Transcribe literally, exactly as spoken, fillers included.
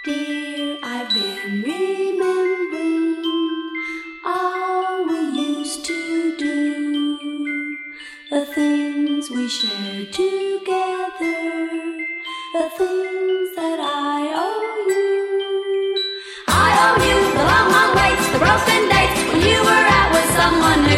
Dear, I've been remembering all we used to do, the things we shared together, the things that I owe you. I owe you the long, long waits, the broken dates when you were out with someone new.